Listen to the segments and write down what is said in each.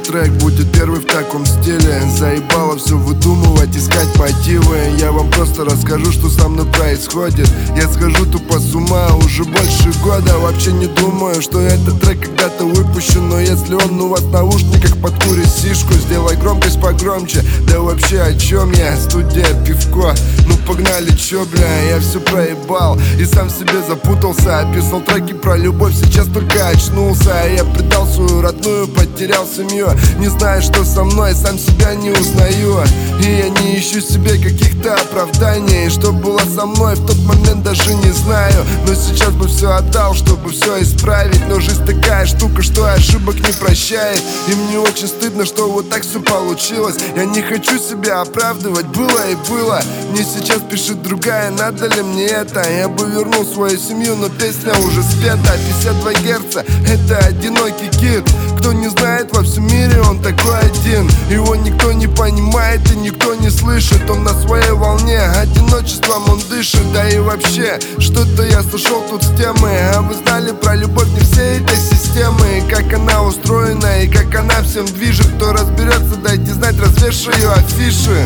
Этот трек будет первый в таком стиле. Заебало все выдумывать, искать мотивы. Я вам просто расскажу, что со мной происходит. Я схожу тупо с ума уже больше года. Вообще не думаю, что этот трек когда-то выпущу. Но если он у вас в наушниках, подкури сишку. Сделай громкость погромче. Да вообще о чем я? Студия, пивко. Ну погнали, чё, бля, я все проебал и сам в себе запутался. Описал треки про любовь, сейчас только очнулся. Я предал свою родную, потерял семью. Не знаю, что со мной, сам себя не узнаю. И я не ищу себе каких-то оправданий. Что было со мной в тот момент, даже не знаю. Но сейчас бы все отдал, чтобы все исправить. Но жизнь такая штука, что ошибок не прощает. И мне очень стыдно, что вот так все получилось. Я не хочу себя оправдывать, было и было. Мне сейчас пишет другая, надо ли мне это? Я бы вернул свою семью, но песня уже спета. 52 герца, это одинокий кит. Кто не знает, во всем мире он такой один. Его никто не понимает и никто не слышит. Он на своей волне, одиночеством он дышит. Да и вообще, что-то я сошел тут с темы. А вы знали про любовь не всей этой системы? И как она устроена, и как она всем движет. Кто разберется, дайте знать, развешаю афиши.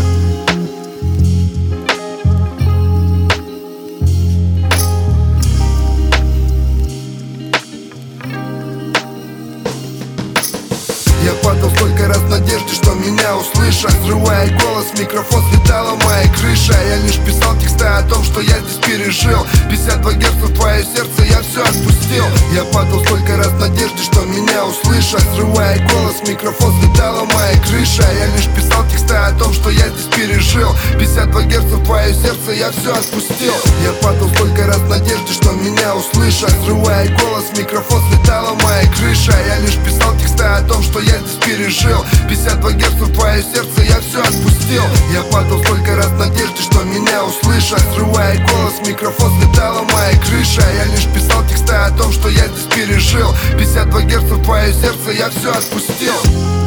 Я падал столько раз в надежде, что меня услышат. Срывая голос, микрофон слетала моя крыша. Я лишь писал тексты о том, что я здесь пережил. 52 герца в твое сердце, я все отпустил. Я падал столько раз в надежде, что меня услышат. Срывая голос, микрофон слетала моя крыша. Я лишь писал тексты о том, что я здесь пережил. 52 герца в твое сердце, я все отпустил. Я падал столько раз в надежде, что меня услышат. Срывая голос, микрофон слетала моя крыша. Я лишь писал тексты о том, что я здесь пережил. 52 герца в твое сердце, я все отпустил. Я падал столько раз в надежде, что меня услышат. Срывая голос, микрофон слетала моя крыша. Я лишь писал тексты о том, что я здесь пережил. 52 герца в твое сердце, я все отпустил.